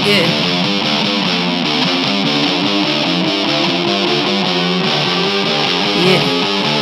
Yeah. Yeah.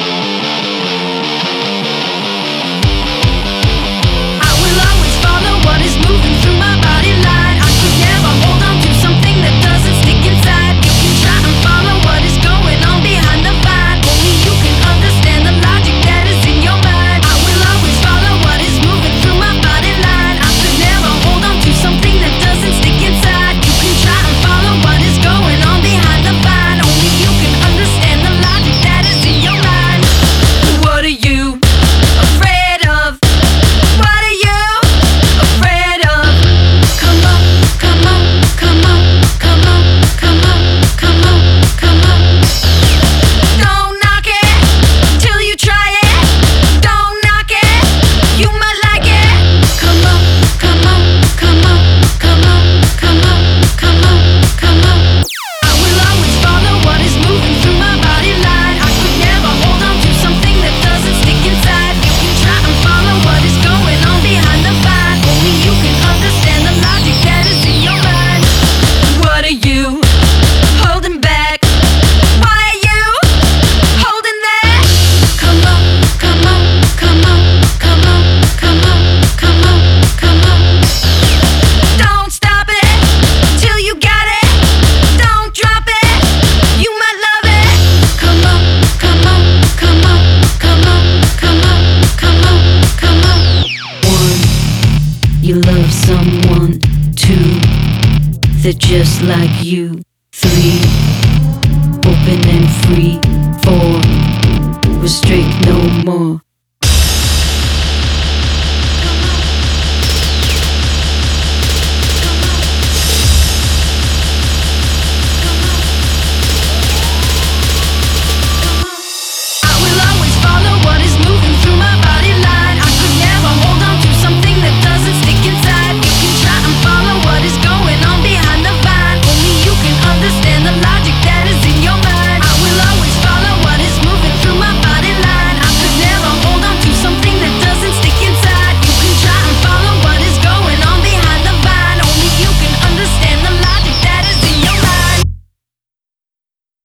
I will always follow what is moving through my body line. I could never hold on to something that doesn't stick inside. You can try and follow what is going on behind the vine. Only you can understand the logic that is in your mind. I will always follow what is moving through my body line. I could never hold on to something that doesn't stick inside. You can try and follow what is going on behind the vine. Only you can understand the logic that is in your mind. What are you afraid of? What are you afraid of? Come on, come on, come on, come on, come on, come on, come on. Don't knock it till you try it. Don't knock it, you might like it. Come on, come on, come on, come on, come on, come on, come on. I will always follow what is moving through my body line. I could never hold on to something that doesn't stick inside. You can try and follow what is going on behind the vine. Only you can understand the logic that is in your mind. What are you holding back? Why are you holding that? Come on, come on, come on, come on, come on, come on, come on. Don't stop it till you got it. Don't drop it, you might love it. Come on, come on, come on, come on, come on, come on, come on. 1, you love someone. 2, they're just like you. 3, open and free. 4, restrict no more.